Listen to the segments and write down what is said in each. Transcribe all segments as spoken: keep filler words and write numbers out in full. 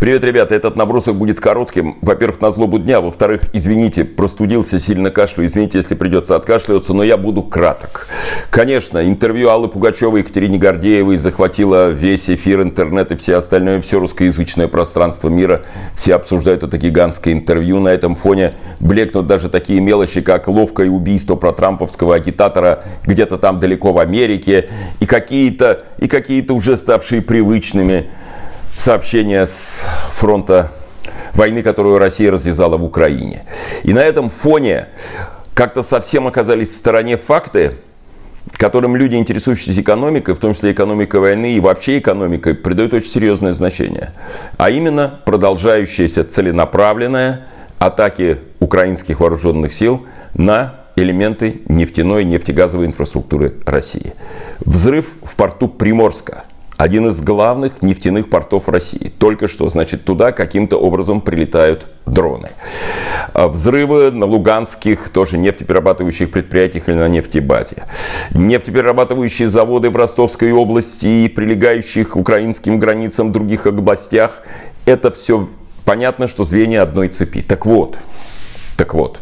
Привет, ребята, этот набросок будет коротким. Во-первых, на злобу дня. Во-вторых, извините, простудился, сильно кашляю. Извините, если придется откашливаться, но я буду краток. Конечно, интервью Аллы Пугачевой и Екатерине Гордеевой захватило весь эфир, интернет и все остальное, все русскоязычное пространство мира. Все обсуждают это гигантское интервью. На этом фоне блекнут даже такие мелочи, как ловкое убийство протрамповского агитатора где-то там далеко в Америке. И какие-то, и какие-то уже ставшие привычными сообщения с фронта войны, которую Россия развязала в Украине. И на этом фоне как-то совсем оказались в стороне факты, которым люди, интересующиеся экономикой, в том числе экономикой войны и вообще экономикой, придают очень серьезное значение. А именно продолжающиеся целенаправленные атаки украинских вооруженных сил на элементы нефтяной и нефтегазовой инфраструктуры России. Взрыв в порту Приморска. Один из главных нефтяных портов России. Только что, значит, туда каким-то образом прилетают дроны. Взрывы на луганских, тоже нефтеперерабатывающих предприятиях или на нефтебазе. Нефтеперерабатывающие заводы в Ростовской области и прилегающих к украинским границам в других областях. Это все понятно, что звенья одной цепи. Так вот, так вот.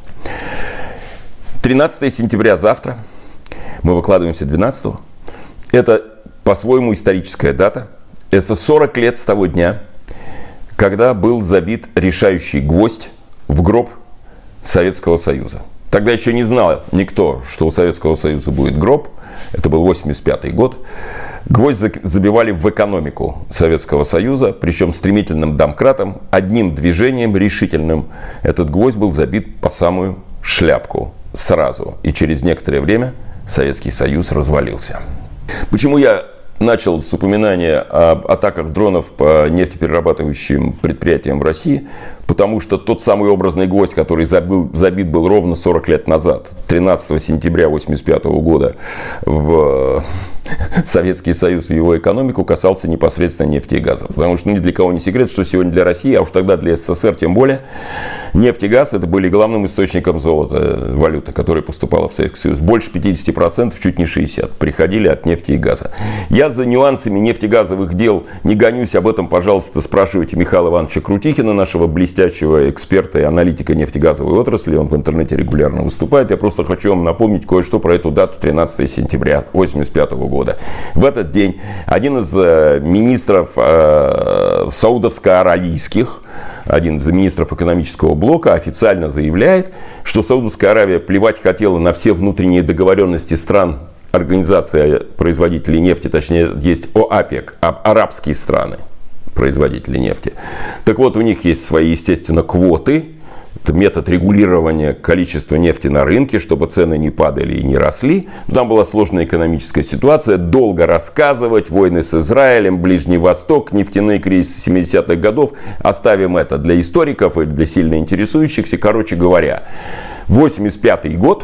тринадцатое сентября завтра. Мы выкладываемся двенадцатого. Это по-своему историческая дата. Это сорок лет с того дня, когда был забит решающий гвоздь в гроб Советского Союза. Тогда еще не знал никто, что у Советского Союза будет гроб. Это был восемьдесят пятый год. Гвоздь забивали в экономику Советского Союза, причем стремительным домкратом, одним движением решительным. Этот гвоздь был забит по самую шляпку сразу. И через некоторое время Советский Союз развалился. Почему я начал с упоминания об атаках дронов по нефтеперерабатывающим предприятиям в России? Потому что тот самый образный гвоздь, который забыл, забит был ровно сорок лет назад, тринадцатого сентября восемьдесят пятого года, в Советский Союз и его экономику, касался непосредственно нефти и газа. Потому что ни для кого не секрет, что сегодня для России, а уж тогда для СССР тем более, нефть и газ это были главным источником золота, валюты, которая поступала в Советский Союз. Больше пятьдесят процентов, чуть не шестьдесят процентов, приходили от нефти и газа. Я за нюансами нефтегазовых дел не гонюсь. Об этом, пожалуйста, спрашивайте Михаила Ивановича Крутихина, нашего блестящего эксперта и аналитика нефтегазовой отрасли. Он в интернете регулярно выступает. Я просто хочу вам напомнить кое-что про эту дату, тринадцатое сентября восемьдесят пятого года. В этот день один из министров э, саудовско-аравийских, один из министров экономического блока официально заявляет, что Саудовская Аравия плевать хотела на все внутренние договоренности стран, организация производителей нефти, точнее есть ОАПЕК, арабские страны, производители нефти. Так вот, у них есть свои, естественно, квоты. Это метод регулирования количества нефти на рынке, чтобы цены не падали и не росли. Там была сложная экономическая ситуация. Долго рассказывать. Войны с Израилем, Ближний Восток, нефтяные кризисы семидесятых годов. Оставим это для историков и для сильно интересующихся. Короче говоря, восемьдесят пятый год.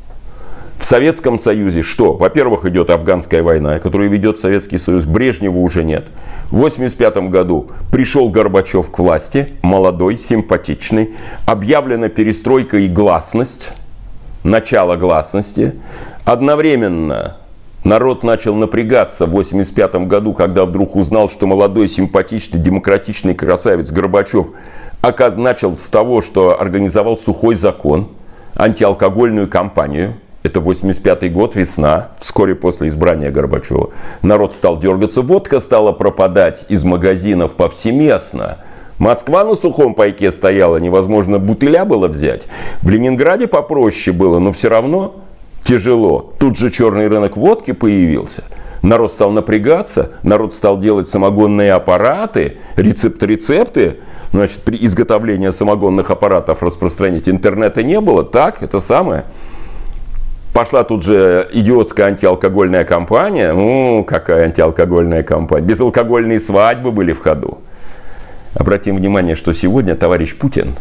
В Советском Союзе что? Во-первых, идет афганская война, которую ведет Советский Союз. Брежнева уже нет. В восемьдесят пятом году пришел Горбачев к власти, молодой, симпатичный. Объявлена перестройка и гласность, начало гласности. Одновременно народ начал напрягаться в восемьдесят пятом году, когда вдруг узнал, что молодой, симпатичный, демократичный красавец Горбачев начал с того, что организовал сухой закон, антиалкогольную кампанию. Это восемьдесят пятый год, весна, вскоре после избрания Горбачева. Народ стал дергаться, водка стала пропадать из магазинов повсеместно. Москва на сухом пайке стояла, невозможно бутыля было взять. В Ленинграде попроще было, но все равно тяжело. Тут же черный рынок водки появился. Народ стал напрягаться, народ стал делать самогонные аппараты, рецепт-рецепты. Значит, при изготовлении самогонных аппаратов распространить интернета не было. Так, это самое. Пошла тут же идиотская антиалкогольная кампания. Ну, какая антиалкогольная кампания. Безалкогольные свадьбы были в ходу. Обратим внимание, что сегодня товарищ Путин,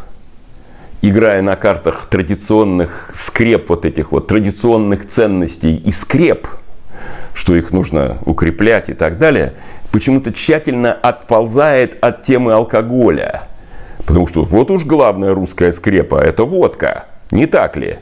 играя на картах традиционных скреп, вот этих вот традиционных ценностей и скреп, что их нужно укреплять и так далее, почему-то тщательно отползает от темы алкоголя. Потому что вот уж главная русская скрепа – это водка. Не так ли?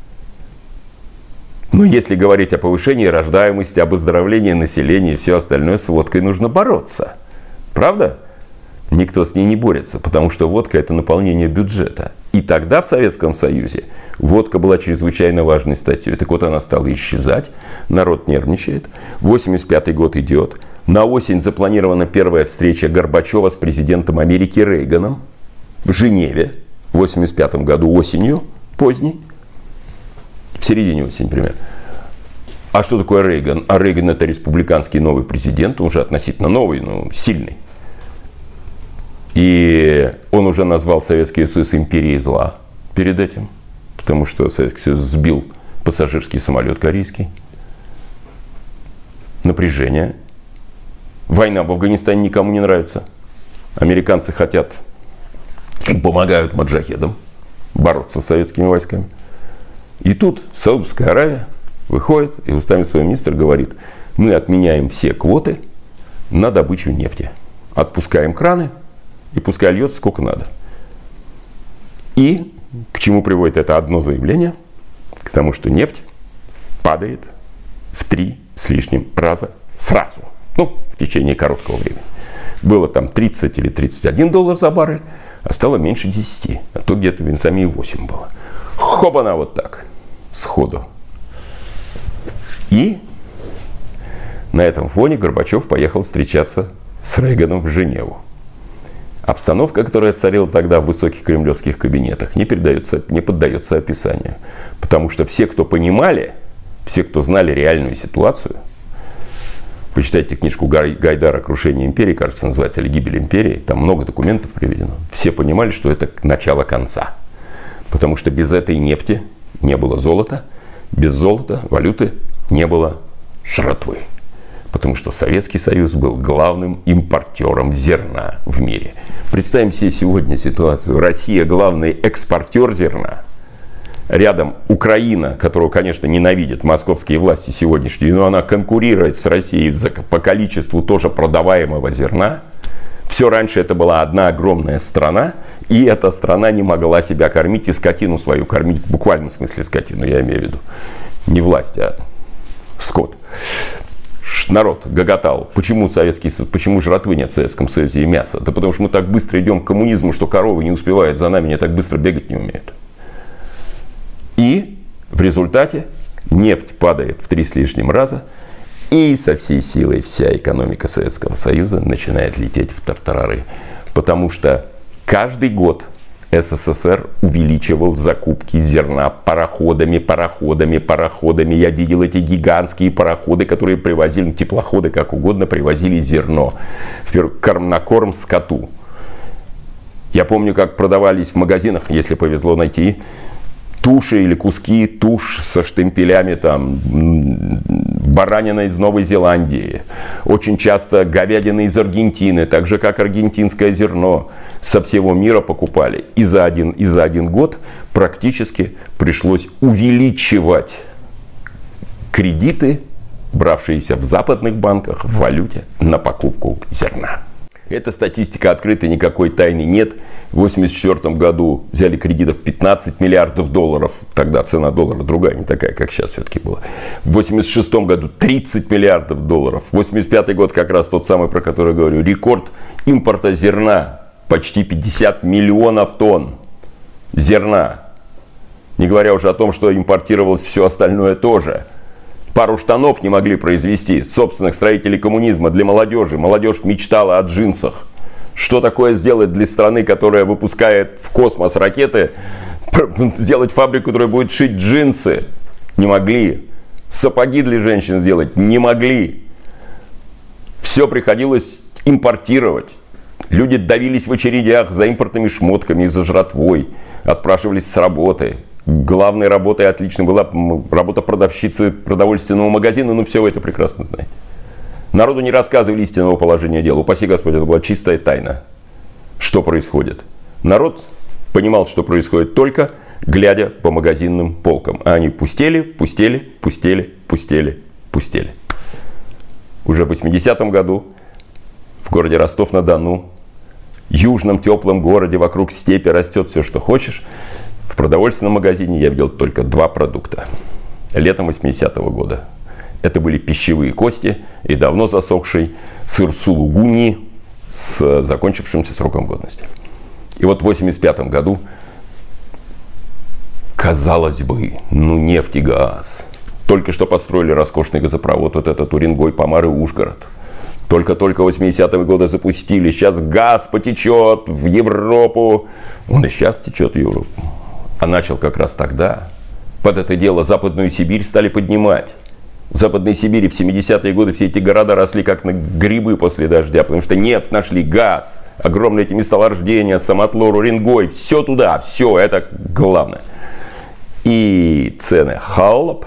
Но если говорить о повышении рождаемости, об оздоровлении населения и все остальное, с водкой нужно бороться. Правда? никто с ней не борется, потому что водка – это наполнение бюджета. И тогда в Советском Союзе водка была чрезвычайно важной статьей. Так вот, она стала исчезать, народ нервничает. восемьдесят пятый год идет. На осень запланирована первая встреча Горбачева с президентом Америки Рейганом в Женеве в восемьдесят пятом году осенью, поздней, в середине осени примерно. А что такое Рейган? А Рейган – это республиканский новый президент, он уже относительно новый, но сильный. И он уже назвал Советский Союз империей зла перед этим, потому что Советский Союз сбил пассажирский самолет корейский. Напряжение. Война в Афганистане никому не нравится. Американцы хотят, помогают маджахедам бороться с советскими войсками. И тут Саудовская Аравия выходит и устами своего министра говорит: мы отменяем все квоты на добычу нефти. Отпускаем краны, и пускай льется сколько надо. И к чему приводит это одно заявление? К тому, что нефть падает в три с лишним раза сразу. Ну, в течение короткого времени. Было там тридцать или тридцать один доллар за баррель, а стало меньше десяти. А то где-то местами и восемь было. Хобана вот так, сходу. И на этом фоне Горбачев поехал встречаться с Рейганом в Женеву. Обстановка, которая царила тогда в высоких кремлевских кабинетах, не передается, не поддается описанию. Потому что все, кто понимали, все, кто знали реальную ситуацию, почитайте книжку Гайдара «Крушение империи», кажется, называется, или «Гибель империи», там много документов приведено. Все понимали, что это начало конца. Потому что без этой нефти не было золота, без золота, валюты, не было жратвы. Потому что Советский Союз был главным импортером зерна в мире. Представим себе сегодня ситуацию. Россия главный экспортер зерна. Рядом Украина, которую, конечно, ненавидят московские власти сегодняшние, но она конкурирует с Россией по количеству тоже продаваемого зерна. Все раньше это была одна огромная страна, и эта страна не могла себя кормить и скотину свою кормить, в буквальном смысле скотину, я имею в виду. Не власть, а скот. Народ гоготал. Почему, Советский, почему жратвы нет в Советском Союзе и мяса? Да потому что мы так быстро идем к коммунизму, что коровы не успевают за нами, они так быстро бегать не умеют. И в результате нефть падает в три с лишним раза, и со всей силой вся экономика Советского Союза начинает лететь в тартарары. Потому что каждый год СССР увеличивал закупки зерна пароходами, пароходами, пароходами. Я видел эти гигантские пароходы, которые привозили, теплоходы, как угодно, привозили зерно на корм скоту. Я помню, как продавались в магазинах, если повезло найти, туши или куски туш со штемпелями, там, баранина из Новой Зеландии. Очень часто говядина из Аргентины, так же как аргентинское зерно со всего мира покупали. И за один, и за один год практически пришлось увеличивать кредиты, бравшиеся в западных банках в валюте на покупку зерна. Эта статистика открыта, никакой тайны нет. В восемьдесят четвёртом году взяли кредитов пятнадцать миллиардов долларов. Тогда цена доллара другая, не такая, как сейчас все-таки была. В восемьдесят шестом году тридцать миллиардов долларов. восемьдесят пятый год как раз тот самый, про который я говорю. Рекорд импорта зерна. Почти пятьдесят миллионов тонн зерна. Не говоря уже о том, что импортировалось все остальное тоже. Пару штанов не могли произвести собственных строителей коммунизма для молодежи. Молодежь мечтала о джинсах. Что такое сделать для страны, которая выпускает в космос ракеты, сделать фабрику, которая будет шить джинсы? Не могли. Сапоги для женщин сделать? Не могли. Все приходилось импортировать. Люди давились в очередях за импортными шмотками и за жратвой. Отпрашивались с работы. Главной работой отлично была работа продавщицы продовольственного магазина, но все вы это прекрасно знаете. Народу не рассказывали истинного положения дела. Упаси Господь, это была чистая тайна, что происходит. Народ понимал, что происходит только глядя по магазинным полкам. А они пустели, пустели, пустели, пустели, пустели. Уже в восьмидесятом году в городе Ростов-на-Дону, южном теплом городе, вокруг степи растет все, что хочешь. В продовольственном магазине я видел только два продукта. Летом восьмидесятого года. Это были пищевые кости и давно засохший сыр сулугуни с закончившимся сроком годности. И вот в восемьдесят пятом году, казалось бы, ну нефть и газ. Только что построили роскошный газопровод, вот этот Уренгой, Помар и Ужгород. Только-только восьмидесятые годы запустили. Сейчас газ потечет в Европу. Он и сейчас течет в Европу. А начал как раз тогда. Под это дело Западную Сибирь стали поднимать. В Западной Сибири в семидесятые годы все эти города росли как на грибы после дождя. Потому что нефть нашли, газ, огромные эти месторождения, Самотлор, Уренгой. Все туда, все, это главное. И цены халоп.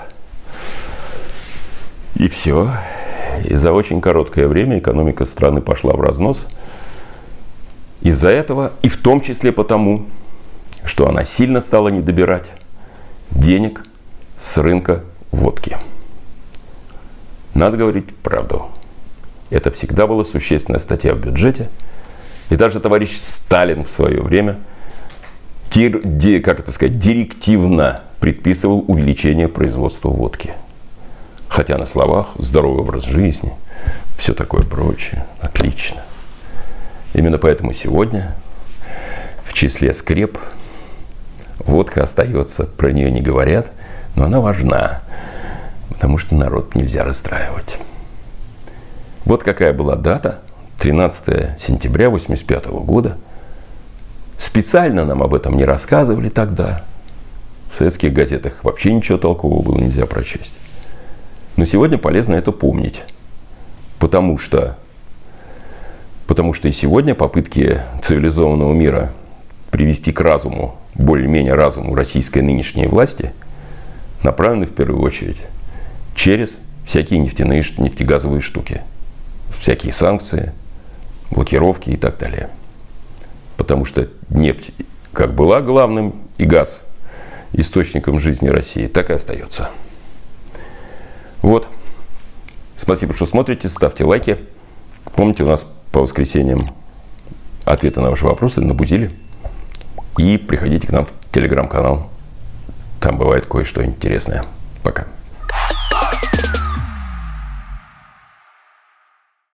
И все. И за очень короткое время экономика страны пошла в разнос. Из-за этого, и в том числе потому, что она сильно стала недобирать денег с рынка водки. Надо говорить правду. Это всегда была существенная статья в бюджете. И даже товарищ Сталин в свое время, тир, ди, как это сказать, директивно предписывал увеличение производства водки. Хотя на словах здоровый образ жизни, все такое прочее, отлично. Именно поэтому сегодня в числе скреп водка остается, про нее не говорят, но она важна, потому что народ нельзя расстраивать. Вот какая была дата, тринадцатое сентября восемьдесят пятого года. Специально нам об этом не рассказывали тогда. В советских газетах вообще ничего толкового было нельзя прочесть. Но сегодня полезно это помнить, потому что, потому что и сегодня попытки цивилизованного мира привести к разуму, более-менее разуму российской нынешней власти, направлены в первую очередь через всякие нефтяные, нефтегазовые штуки, всякие санкции, блокировки и так далее. Потому что нефть как была главным и газ источником жизни России, так и остается. Вот. Спасибо, что смотрите. Ставьте лайки. Помните, у нас по воскресеньям ответы на ваши вопросы на Бузиле. И приходите к нам в телеграм-канал. Там бывает кое-что интересное. Пока.